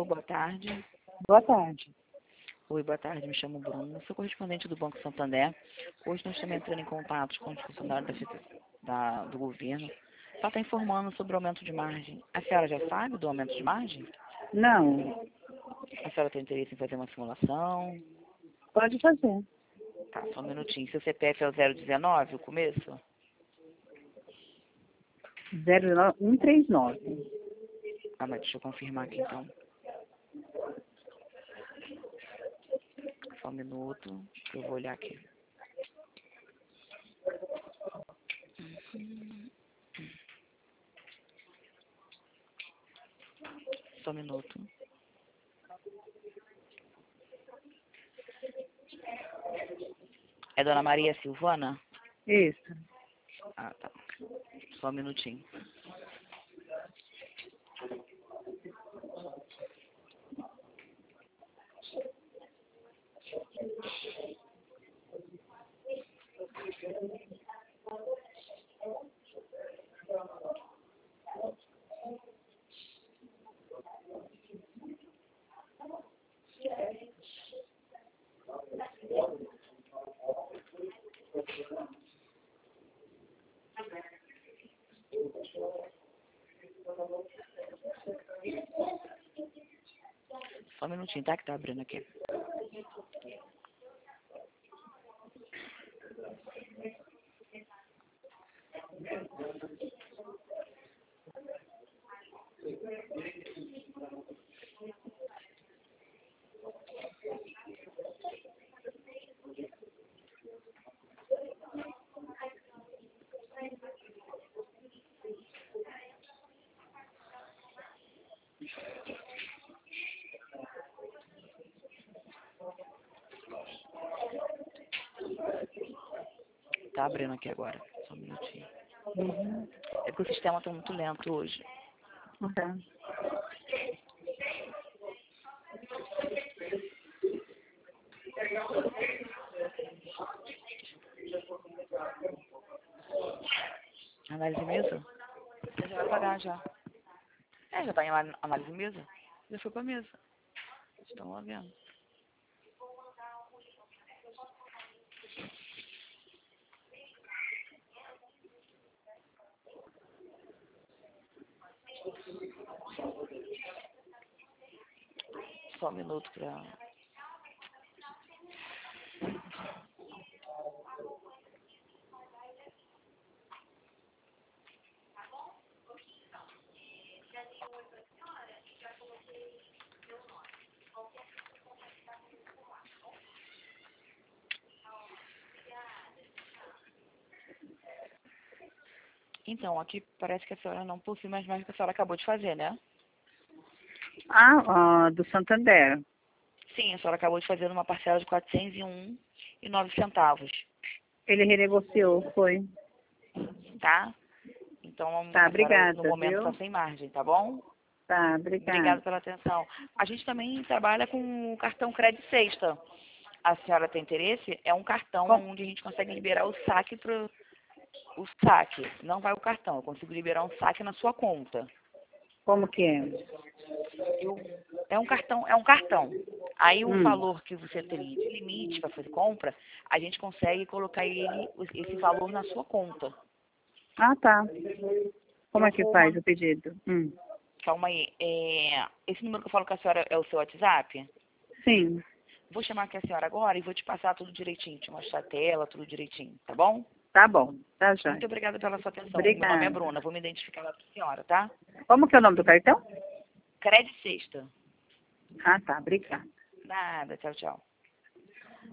boa tarde. Boa tarde. Oi, boa tarde, me chamo Bruno, sou correspondente do Banco Santander. Hoje nós estamos entrando em contato com os funcionários do governo para estar informando sobre o aumento de margem. A senhora já sabe do aumento de margem? Não, A senhora tem interesse em fazer uma simulação? pode fazer. Tá, só um minutinho. Seu CPF é o 019, o começo? 139. Ah, mas deixa eu confirmar aqui então. Só um minuto, que eu vou olhar aqui. Só um minuto. É Dona Maria Silvana? Isso. Ah, tá. Só um minutinho. Só um minutinho, tá? Que tá abrindo aqui. Tá abrindo aqui agora. Só um minutinho. É porque o sistema tá muito lento hoje. Tá. Análise mesa? Você já vai pagar já. É, já tá em análise mesa? Já foi pra mesa. Estão lá vendo. Só um minuto pra... Então, aqui parece que a senhora não possui mais margem que a senhora acabou de fazer, né? Do Santander. Sim, a senhora acabou de fazer uma parcela de R$ 401,09, Ele renegociou, foi. tá? Então, Tá, a senhora no obrigada, momento viu? está sem margem, tá bom? Tá, Obrigada obrigada. pela atenção. A gente também trabalha com o cartão Crédito Sexta. A senhora tem interesse? É um cartão Como, onde a gente consegue liberar o saque o saque. Não vai o cartão, eu consigo liberar um saque na sua conta. como que é? É um cartão, é um cartão. Aí o Hum. valor que você teria de limite para fazer compra, a gente consegue colocar esse valor na sua conta. Ah, tá. Como Eu é que vou faz mandar. o pedido? Calma aí. Esse número que eu falo com a senhora é o seu WhatsApp? Sim. Vou chamar aqui a senhora agora e vou te passar tudo direitinho, te mostrar a tela, tudo direitinho, tá bom? Tá bom. Tá, Muito joia. obrigada pela sua atenção. Meu nome é Obrigada. Bruna, vou me identificar lá para a senhora, tá? Como que é o nome do cartão? Crédito Sexta. Ah, tá. Obrigada. Nada, tchau, tchau.